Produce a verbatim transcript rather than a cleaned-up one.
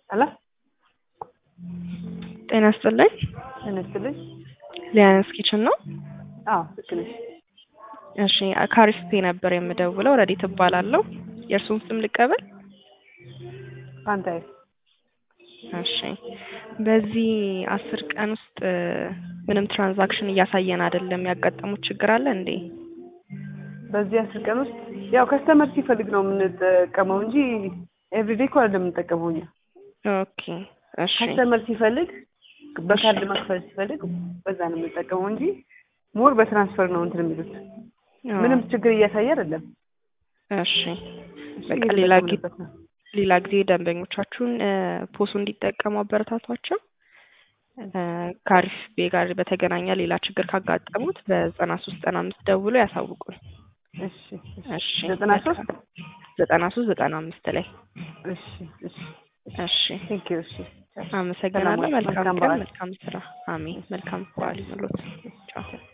አላ ጤና ይስጥልኝ። ጤና ይስጥልኝ። ሊያንስ ኪችን ነው? አዎ ልክ ነሽ። እሺ ካሪስፔ ነበር የምደውለው። ረዲት እባላለሁ። የእርሱን ስም ልቀበል? ፋንታይ። እሺ በዚህ አስር ቀን ውስጥ ምንም ትራንዛክሽን እያሳየን አይደለም። ያጋጠሙት ችግር አለ እንዴ? በዚህ አስር ቀን ውስጥ ያው ከስተመር ሲፈልግ ነው የምንጠቀመው እንጂ ኤቭሪዴ እኮ አይደለም የምንጠቀመው እኛ። ኦኬ እሺ። ከስተመር ሲፈልግ በካርድ መክፈል ሲፈልግ በዛ ነው የምንጠቀመው እንጂ ሞር በትራንስፈር ነው እንትን የሚሉት። ምንም ችግር እያሳየ አይደለም። እሺ በቃ ሌላ ጊዜ ሌላ ጊዜ ደንበኞቻችሁን ፖሱ እንዲጠቀሙ አበረታቷቸው። ካሪስፔ ጋር በተገናኘ ሌላ ችግር ካጋጠሙት በዘጠና ሶስት ዘጠና አምስት ደውሎ ያሳውቁን። እሺ እሺ ዘጠና ሶስት ዘጠና ሶስት ዘጠና አምስት ላይ እሺ እሺ እሺ ቴንክ ዩ። እሺ አመሰግናለሁ። መልካም ቀን፣ መልካም ስራ። አሜን። መልካም በዓል ይሁንልዎት። ቻው።